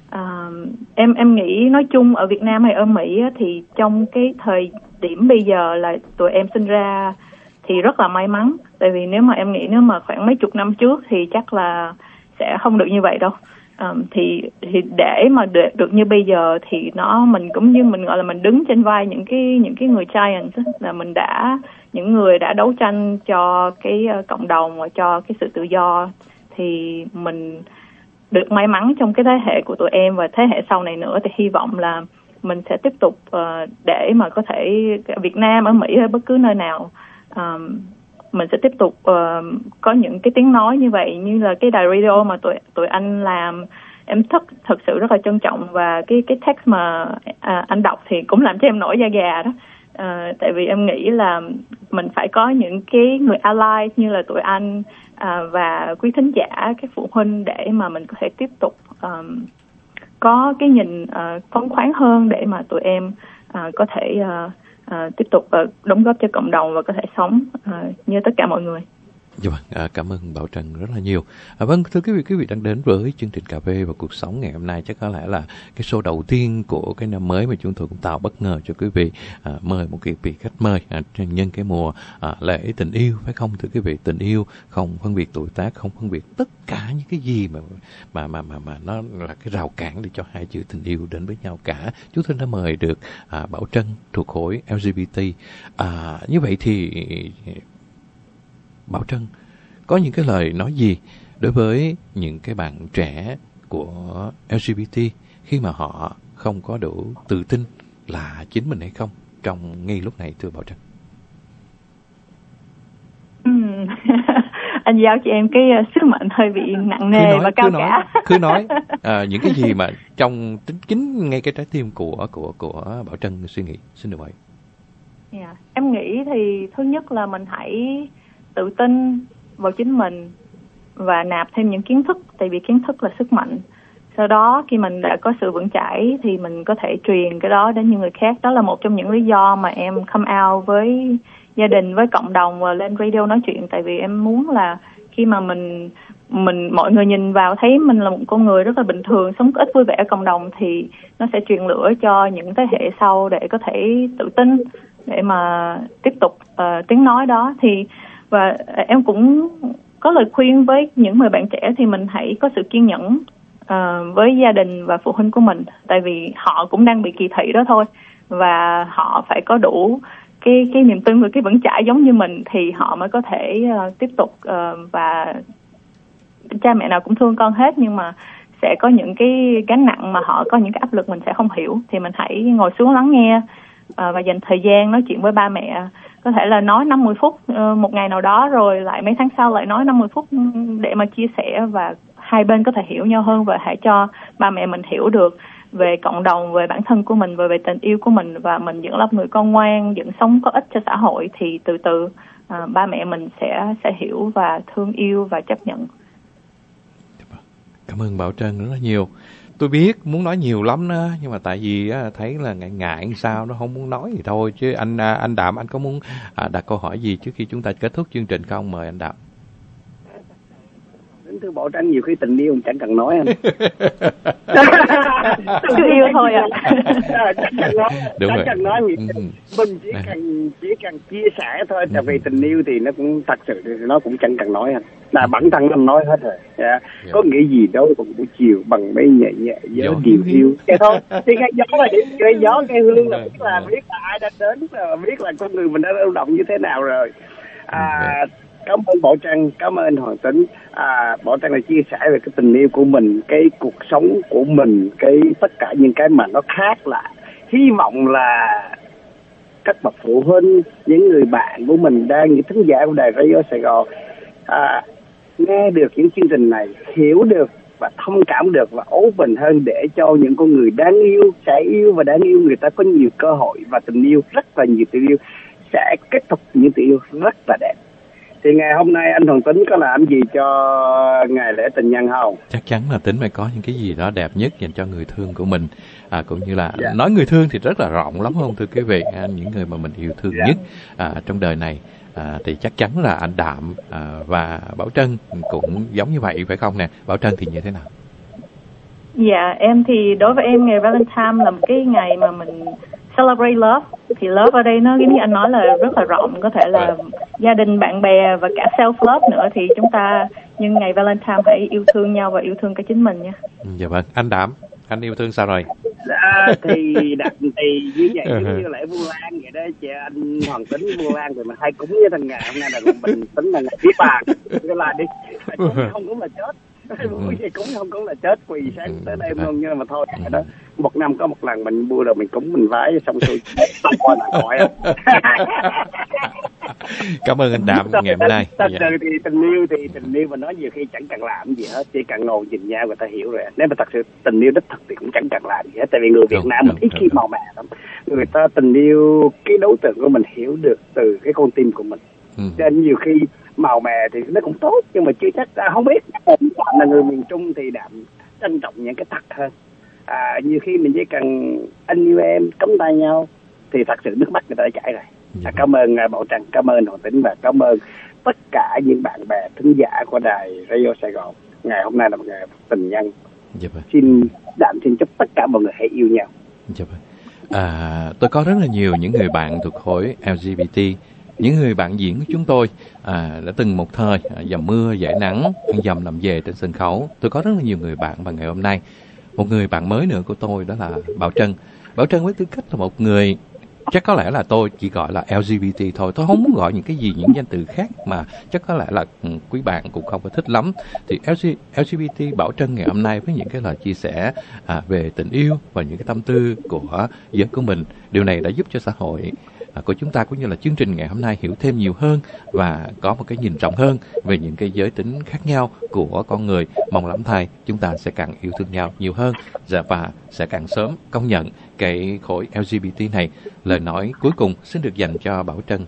Uh, em em nghĩ nói chung ở Việt Nam hay ở Mỹ á, thì trong cái thời điểm bây giờ là tụi em sinh ra thì rất là may mắn. Tại vì nếu mà em nghĩ nếu mà khoảng mấy chục năm trước thì chắc là sẽ không được như vậy đâu. Um, thì thì để mà được, được như bây giờ thì nó mình cũng như mình gọi là mình đứng trên vai những cái những cái người giants, là mình đã những người đã đấu tranh cho cái uh, cộng đồng và cho cái sự tự do, thì mình được may mắn trong cái thế hệ của tụi em và thế hệ sau này nữa. Thì hy vọng là mình sẽ tiếp tục uh, để mà có thể Việt Nam, ở Mỹ hay bất cứ nơi nào, um, mình sẽ tiếp tục uh, có những cái tiếng nói như vậy, như là cái đài radio mà tụi tụi anh làm. Em thật thật sự rất là trân trọng, và cái cái text mà à, anh đọc thì cũng làm cho em nổi da gà đó. À, tại vì em nghĩ là mình phải có những cái người ally như là tụi anh à, và quý thính giả, các phụ huynh, để mà mình có thể tiếp tục um, có cái nhìn uh, phóng khoáng hơn, để mà tụi em uh, có thể uh, uh, tiếp tục uh, đóng góp cho cộng đồng và có thể sống uh, như tất cả mọi người. Dạ vâng, à, cảm ơn Bảo Trân rất là nhiều. À, vâng, thưa quý vị, quý vị đang đến với chương trình Cà phê và Cuộc Sống ngày hôm nay. Chắc có lẽ là cái show đầu tiên của cái năm mới mà chúng tôi cũng tạo bất ngờ cho quý vị. À, mời một cái vị khách mời à, nhân cái mùa à, lễ tình yêu, phải không thưa quý vị? Tình yêu không phân biệt tuổi tác, không phân biệt tất cả những cái gì mà mà mà mà, mà nó là cái rào cản để cho hai chữ tình yêu đến với nhau cả. Chúng tôi đã mời được à, Bảo Trân thuộc khối lờ giê bê tê. À, như vậy thì Bảo Trân có những cái lời nói gì đối với những cái bạn trẻ của lờ giê bê tê khi mà họ không có đủ tự tin là chính mình hay không trong ngay lúc này, thưa Bảo Trân? anh giao cho em cái uh, sứ mệnh hơi bị nặng nề nói, và cao cứ cả. Nói, cứ nói à, những cái gì mà trong tính chính ngay cái trái tim của của của Bảo Trân suy nghĩ, xin được mời. Yeah. Em nghĩ thì thứ nhất là mình hãy tự tin vào chính mình và nạp thêm những kiến thức, tại vì kiến thức là sức mạnh. Sau đó khi mình đã có sự vững chãi thì mình có thể truyền cái đó đến những người khác. Đó là một trong những lý do mà em come out với gia đình, với cộng đồng và lên radio nói chuyện. Tại vì em muốn là khi mà mình mình mọi người nhìn vào thấy mình là một con người rất là bình thường, sống ít vui vẻ ở cộng đồng, thì nó sẽ truyền lửa cho những thế hệ sau để có thể tự tin để mà tiếp tục uh, tiếng nói đó. Thì và em cũng có lời khuyên với những người bạn trẻ thì mình hãy có sự kiên nhẫn uh, với gia đình và phụ huynh của mình, tại vì họ cũng đang bị kỳ thị đó thôi, và họ phải có đủ cái cái niềm tin và cái vững chãi giống như mình thì họ mới có thể uh, tiếp tục uh, và cha mẹ nào cũng thương con hết, nhưng mà sẽ có những cái gánh nặng mà họ có những cái áp lực mình sẽ không hiểu, thì mình hãy ngồi xuống lắng nghe uh, và dành thời gian nói chuyện với ba mẹ. Có thể là nói năm mươi phút uh, một ngày nào đó, rồi lại mấy tháng sau lại nói năm mươi phút để mà chia sẻ, và hai bên có thể hiểu nhau hơn, và hãy cho ba mẹ mình hiểu được về cộng đồng, về bản thân của mình và về tình yêu của mình, và mình vẫn là người con ngoan, vẫn sống có ích cho xã hội, thì từ từ uh, ba mẹ mình sẽ sẽ hiểu và thương yêu và chấp nhận. Cảm ơn Bảo Trân rất là nhiều. Tôi biết muốn nói nhiều lắm đó, nhưng mà tại vì á, thấy là ngại ngại sao nó không muốn nói thì thôi. Chứ anh anh Đạm, anh có muốn à, đặt câu hỏi gì trước khi chúng ta kết thúc chương trình không? Mời anh Đạm. Thưa Bảo Trân, nhiều khi tình yêu chẳng cần nói anh. Cứ yêu thôi ạ. Chẳng cần nói, đúng chẳng rồi. cần nói gì. Ừ. Mình chỉ cần chỉ cần chia sẻ thôi. Tại vì tình yêu thì nó cũng thật sự thì nó cũng chẳng cần nói anh. Là bản thân anh nói hết rồi. Yeah. Yeah. Có nghĩa gì đâu còn buổi chiều bằng mấy nhẹ nhẹ gió điều hiu. Cái thôi. Thì cái gió là điểm, cái gió cái hương là biết là biết là ai đã đến, là biết là con người mình đã lao động như thế nào rồi. À, cảm ơn Bảo Trân, cảm ơn anh Hoàng Tính. À, Bảo Trân là chia sẻ về cái tình yêu của mình, cái cuộc sống của mình, cái tất cả những cái mà nó khác lạ. Hy vọng là các bậc phụ huynh, những người bạn của mình đang, những thính giả của đài Radio Sài Gòn à, nghe được những chương trình này, hiểu được và thông cảm được và open hơn để cho những con người đáng yêu, sẽ yêu và đáng yêu, người ta có nhiều cơ hội và tình yêu, rất là nhiều tình yêu, sẽ kết thúc những tình yêu rất là đẹp. Thì ngày hôm nay anh Hoàng Tính có làm gì cho ngày lễ tình nhân không? Chắc chắn là Tính phải có những cái gì đó đẹp nhất dành cho người thương của mình, à, cũng như là Yeah. nói người thương thì rất là rộng lắm không thưa quý vị. À, những người mà mình yêu thương Yeah. nhất à, trong đời này à, thì chắc chắn là anh Đạm à, và Bảo Trân cũng giống như vậy phải không nè? Bảo Trân thì như thế nào? Dạ, em thì đối với em ngày Valentine là một cái ngày mà mình celebrate love. Thì love ở đây nó giống như anh nói là rất là rộng, có thể là gia đình, bạn bè và cả self love nữa. Thì chúng ta nhân ngày Valentine hãy yêu thương nhau và yêu thương cả chính mình nha. Dạ vâng, anh Đạm, anh yêu thương sao rồi? À, thì đặt thì như vậy giống như lễ Vu Lan vậy đó chị. Anh Hoàng Tính Vu Lan thì mình hay cúng với thằng ngày hôm nay là mình tính là ngày biết bàn cái là đi cúng không cũng là chết, buổi gì cúng không cũng là chết, quỳ sáng tới đêm luôn. Nhưng mà thôi đó, một năm có một lần mình mua rồi mình cúng mình vái xong rồi xong coi là gọi. Cảm ơn anh Đạm ngày hôm nay. Thật Dạ. sự thì tình yêu thì tình yêu mà nói nhiều khi chẳng cần làm gì hết, chỉ cần ngồi nhìn nhau người ta hiểu rồi. Nếu mà thật sự tình yêu đích thực thì cũng chẳng cần làm gì hết, tại vì người Việt Đúng, Nam mình đúng, ít đúng, khi đúng. màu mè lắm. Người ta tình yêu cái đối tượng của mình hiểu được từ cái con tim của mình. Ừ. Cho nên nhiều khi màu mè thì nó cũng tốt, nhưng mà chưa chắc à, không biết. Đạm là người miền Trung thì Đạm trân trọng những cái thật hơn. À, nhiều khi mình chỉ cần anh yêu em cắm tay nhau thì thật sự nước mắt người ta đã chảy rồi. À, cảm ơn uh, Bảo Trân, cảm ơn Hoàng Tính và cảm ơn tất cả những bạn bè thính giả của đài Radio Sài Gòn. Ngày hôm nay là một ngày tình nhân. Dạ vâng. Xin Đạm xin chúc tất cả mọi người hãy yêu nhau. Dạ vâng. À, tôi có rất là nhiều những người bạn thuộc khối lờ giê bê tê, những người bạn diễn của chúng tôi à, đã từng một thời à, dầm mưa dải nắng ăn dầm làm về trên sân khấu. Tôi có rất là nhiều người bạn, và ngày hôm nay một người bạn mới nữa của tôi đó là Bảo Trân. Bảo Trân với tư cách là một người, chắc có lẽ là tôi chỉ gọi là lờ giê bê tê thôi, tôi không muốn gọi những cái gì, những danh từ khác mà chắc có lẽ là um, quý bạn cũng không có thích lắm. Thì lờ giê bê tê Bảo Trân ngày hôm nay với những cái lời chia sẻ à, về tình yêu và những cái tâm tư của giới của mình, điều này đã giúp cho xã hội à, của chúng ta cũng như là chương trình ngày hôm nay hiểu thêm nhiều hơn và có một cái nhìn rộng hơn về những cái giới tính khác nhau của con người. Mong lắm thay chúng ta sẽ càng yêu thương nhau nhiều hơn và sẽ càng sớm công nhận cái khối lờ giê bê tê này. Lời nói cuối cùng xin được dành cho Bảo Trân.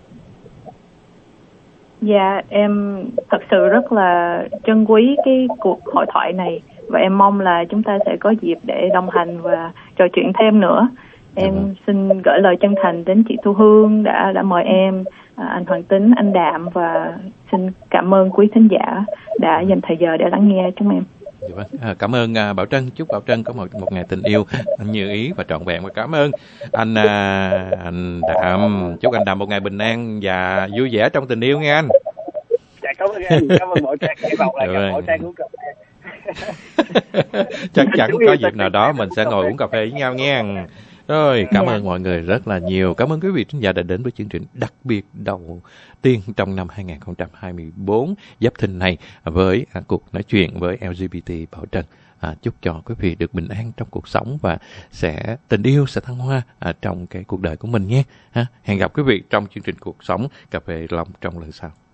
Dạ, em thật sự rất là trân quý cái cuộc hội thoại này và em mong là chúng ta sẽ có dịp để đồng hành và trò chuyện thêm nữa. Em Dạ vâng. xin gửi lời chân thành đến chị Thu Hương đã đã mời em, anh Hoàng Tính, anh Đạm, và xin cảm ơn quý thính giả đã dành thời giờ để lắng nghe chúng em. Dạ vâng. À, cảm ơn à, Bảo Trân. Chúc Bảo Trân có một một ngày tình yêu như ý và trọn vẹn. Và cảm ơn anh à, anh Đạm. Chúc anh Đạm một ngày bình an và vui vẻ trong tình yêu nghe anh. Dạ, cảm ơn anh, cảm ơn Bảo Trang. Hy vọng là gặp Bảo Trang uống cà phê. Chắc chắn có dịp nào đó mình sẽ ngồi uống cà phê với nhau nghe. Rồi, cảm ơn mọi người rất là nhiều. Cảm ơn quý vị khán giả đã đến với chương trình đặc biệt đầu tiên trong năm hai không hai tư Giáp Thìn này với à, cuộc nói chuyện với lờ giê bê tê Bảo Trân. À, chúc cho quý vị được bình an trong cuộc sống và sẽ tình yêu sẽ thăng hoa à, trong cái cuộc đời của mình nhé. Ha? Hẹn gặp quý vị trong chương trình Cuộc Sống Cà Phê Long trong lần sau.